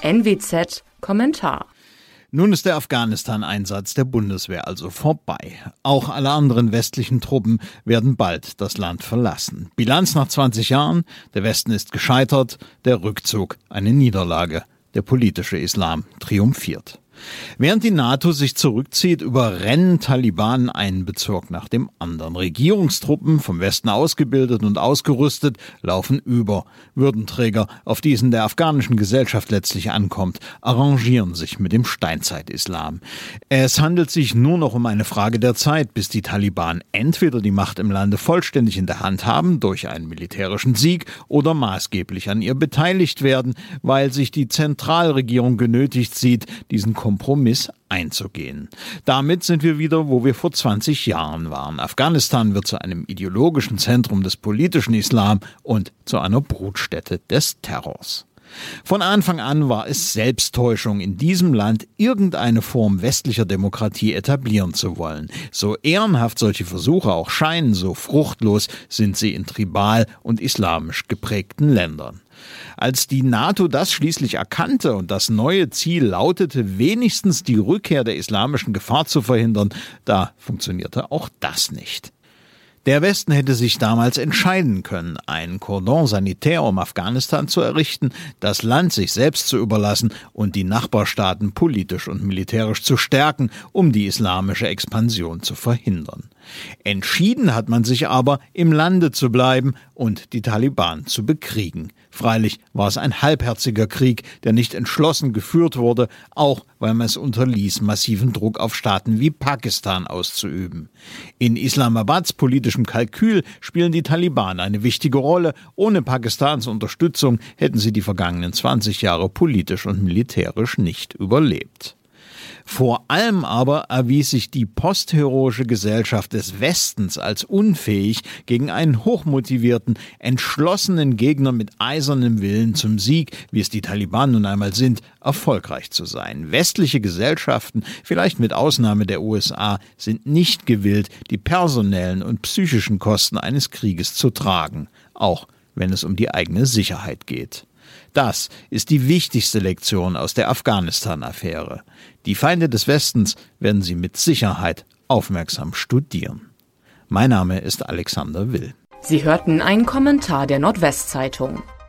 NWZ Kommentar. Nun ist der Afghanistan-Einsatz der Bundeswehr also vorbei. Auch alle anderen westlichen Truppen werden bald das Land verlassen. Bilanz nach 20 Jahren: Der Westen ist gescheitert, der Rückzug eine Niederlage. Der politische Islam triumphiert. Während die NATO sich zurückzieht, überrennen Taliban einen Bezirk nach dem anderen. Regierungstruppen, vom Westen ausgebildet und ausgerüstet, laufen über. Würdenträger, auf die es in der afghanischen Gesellschaft letztlich ankommt, arrangieren sich mit dem Steinzeit-Islam. Es handelt sich nur noch um eine Frage der Zeit, bis die Taliban entweder die Macht im Lande vollständig in der Hand haben, durch einen militärischen Sieg, oder maßgeblich an ihr beteiligt werden, weil sich die Zentralregierung genötigt sieht, diesen Kompromiss einzugehen. Damit sind wir wieder, wo wir vor 20 Jahren waren. Afghanistan wird zu einem ideologischen Zentrum des politischen Islam und zu einer Brutstätte des Terrors. Von Anfang an war es Selbsttäuschung, in diesem Land irgendeine Form westlicher Demokratie etablieren zu wollen. So ehrenhaft solche Versuche auch scheinen, so fruchtlos sind sie in tribal und islamisch geprägten Ländern. Als die NATO das schließlich erkannte und das neue Ziel lautete, wenigstens die Rückkehr der islamischen Gefahr zu verhindern, da funktionierte auch das nicht. Der Westen hätte sich damals entscheiden können, ein Cordon sanitaire um Afghanistan zu errichten, das Land sich selbst zu überlassen und die Nachbarstaaten politisch und militärisch zu stärken, um die islamische Expansion zu verhindern. Entschieden hat man sich aber, im Lande zu bleiben und die Taliban zu bekriegen. Freilich war es ein halbherziger Krieg, der nicht entschlossen geführt wurde, auch weil man es unterließ, massiven Druck auf Staaten wie Pakistan auszuüben. In Islamabads politischem Kalkül spielen die Taliban eine wichtige Rolle. Ohne Pakistans Unterstützung hätten sie die vergangenen 20 Jahre politisch und militärisch nicht überlebt. Vor allem aber erwies sich die postheroische Gesellschaft des Westens als unfähig, gegen einen hochmotivierten, entschlossenen Gegner mit eisernem Willen zum Sieg, wie es die Taliban nun einmal sind, erfolgreich zu sein. Westliche Gesellschaften, vielleicht mit Ausnahme der USA, sind nicht gewillt, die personellen und psychischen Kosten eines Krieges zu tragen, auch wenn es um die eigene Sicherheit geht. Das ist die wichtigste Lektion aus der Afghanistan-Affäre. Die Feinde des Westens werden sie mit Sicherheit aufmerksam studieren. Mein Name ist Alexander Will. Sie hörten einen Kommentar der Nordwestzeitung.